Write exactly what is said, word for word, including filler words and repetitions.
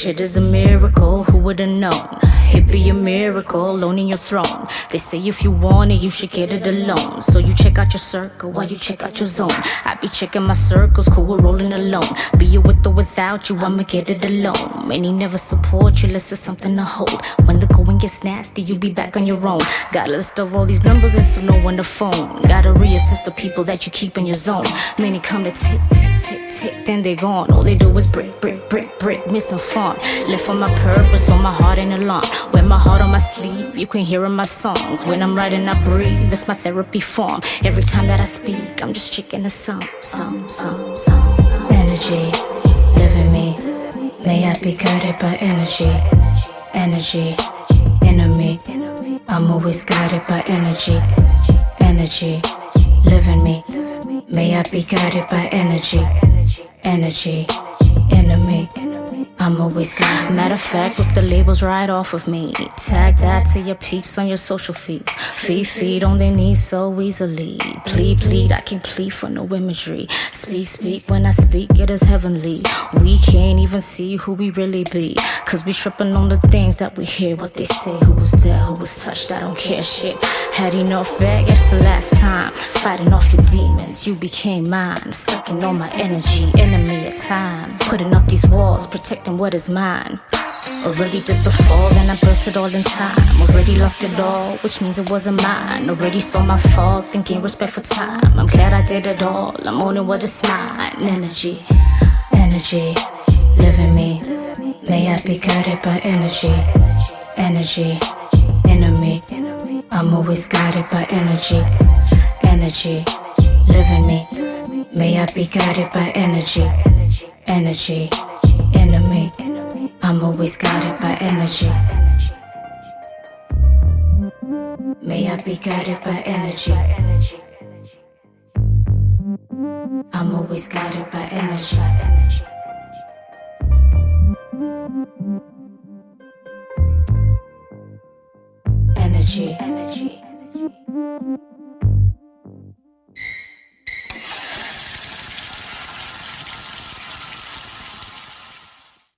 shit is a miracle, who would've known? It'd be a miracle, owning your throne. They say if you want it, you should get it alone. So you check out your circle while you check out your zone. I be checking my circles, cool, we're rolling alone. Be it with or without you, I'ma get it alone. Many never support you, unless it's something to hold. When the going gets nasty, you be back on your own. Got a list of all these numbers and still know when to phone. Gotta reassess the people that you keep in your zone. Many come to tick, tick, tick, tick, then they gone. All they do is brick, brick, brick, brick, missing fun. Live for my purpose, on my heart and alarm. Wear my heart on my sleeve, you can hear in my songs. When I'm writing, I breathe, that's my therapy form. Every time that I speak, I'm just checking a song, song, song, song. Energy, live in me. May I be guided by energy. Energy, in me. I'm always guided by energy. Energy, live in me. May I be guided by energy. Energy, in me. I'm always guided. Matter of fact, rip the labels right off of me. Tag that to your peeps on your social feeds. Feed, feed on their knees so easily. Plead, plead, I can't plead for no imagery. Speak, speak, when I speak, it is heavenly. We can't even see who we really be, cause we tripping on the things that we hear. What they say, who was there, who was touched, I don't care shit. Had enough baggage the last time. Fighting off your demons, you became mine. Sucking on my energy, enemy at time. Putting up these walls, protecting what is mine. Already did the fall, then I built it all in time. Already lost it all, which means it wasn't mine. Already saw my fault, thinking respect for time. I'm glad I did it all, I'm owning what is mine. Energy, energy, live in me. May I be guided by energy. Energy, in me. I'm always guided by energy. Energy, live in me. May I be guided by energy. Energy, in me. I'm always guided by energy. May I be guided by energy. I'm always guided by energy. Energy.